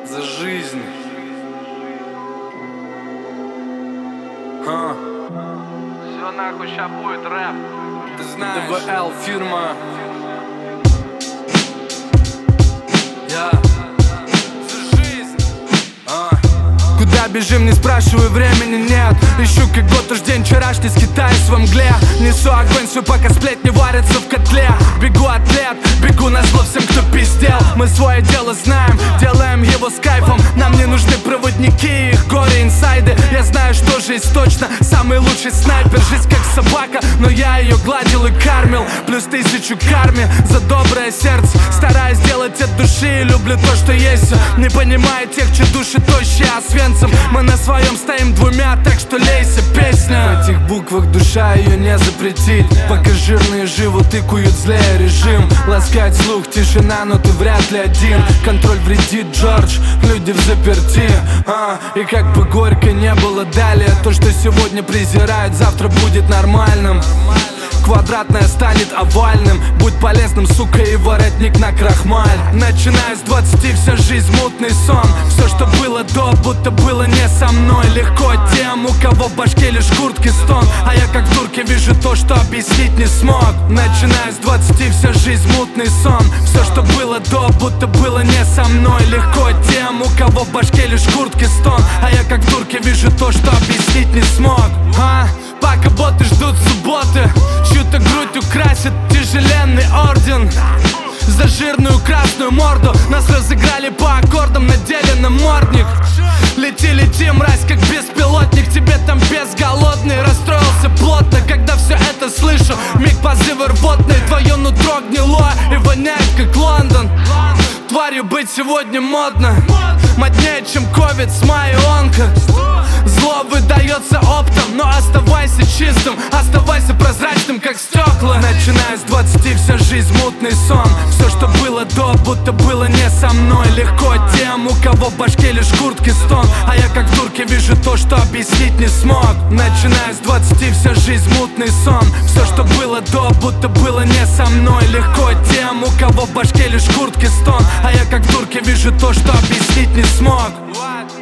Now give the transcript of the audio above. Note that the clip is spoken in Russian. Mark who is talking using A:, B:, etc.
A: за жизнь.
B: Все нахуй, ща будет рэп.
A: Ты знаешь, ДВЛ фирма. Я за жизнь. Куда бежим, не спрашивай, времени нет. Ищу как год уж день вчерашний, скитаюсь во мгле. Несу огонь свой, пока сплетни варятся в котле. Бегу от лет, бегу на зло всем, кто пиздел. Мы свое дело знаем, делаем его с кайфом. Нам не нужны проводники, их горе, инсайды. Я знаю, что жизнь точно самый лучший снайпер. Жизнь как собака, но я ее гладил и кормил. Плюс 1000 карме за доброе сердце. Стараюсь делать от души, люблю то, что есть. Не понимаю тех, чьи души тощие освенцем. Мы на своем стоим двумя, так что лейся, песня. В этих буквах душа ее не запретить. Пока жирные живут и куют злее режим. Ласкать слух, тишина, но ты вряд ли один. Контроль вредит, Джордж, люди в заперти. И как бы горько не было далее, то, что сегодня презирают, завтра будет нормальным. Квадратное станет овальным. Будь полезным, сука, и воротник на крахмаль. Начиная с 20, вся жизнь мутный сон. Все, что было до, будто было не со мной. Легко тем, у кого в башке лишь куртки стон. А я как в дурке вижу то, что объяснить не смог. Начиная с 20, вся жизнь мутный сон. Все, что было до, будто было не со мной. Легко тем, у кого в башке лишь куртки стон. А я как в дурке вижу то, что объяснить не смог. Пока боты ждут субботы, чью-то грудь украсит тяжеленный орден. За жирную красную морду нас разыграли по аккордам, надели на мордник. Лети, мразь, как беспилотник. Тебе там без голодный. Расстроился плотно, когда все это слышу. Миг позывы рвотные, твое нутро гнило и воняет, как Лондон. Тварью быть сегодня модно, моднее, чем ковид с майонка. Зло выдается оптом, но оставайся чистым, оставайся прозрачным, как стекла. Начиная с 20, вся жизнь мутный сон. Все, что было до, будто было не со мной. Легко тем, у кого в башке лишь куртки стон. А я как в дурке вижу то, что объяснить не смог. Начиная с 20, вся жизнь мутный сон. Все, что было до, будто было не со мной. Легко тем, у кого в башке лишь куртки стон. А я как в дурке вижу то, что объяснить не смог.